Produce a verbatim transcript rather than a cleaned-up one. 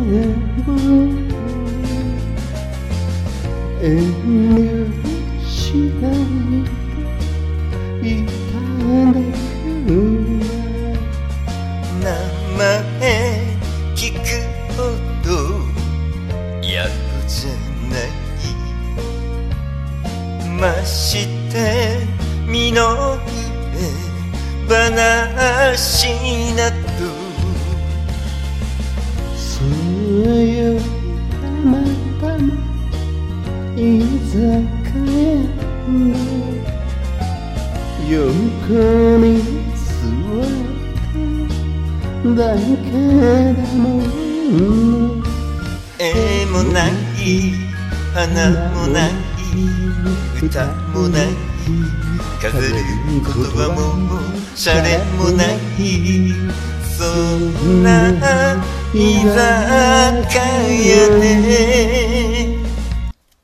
遠慮しないでいただく名前聞くほどやっこじゃないまして身の上話などそうよたまたま居酒屋の横に座っただけだもの絵もない花もない歌もない飾る言葉もシャレもないそんな居酒屋で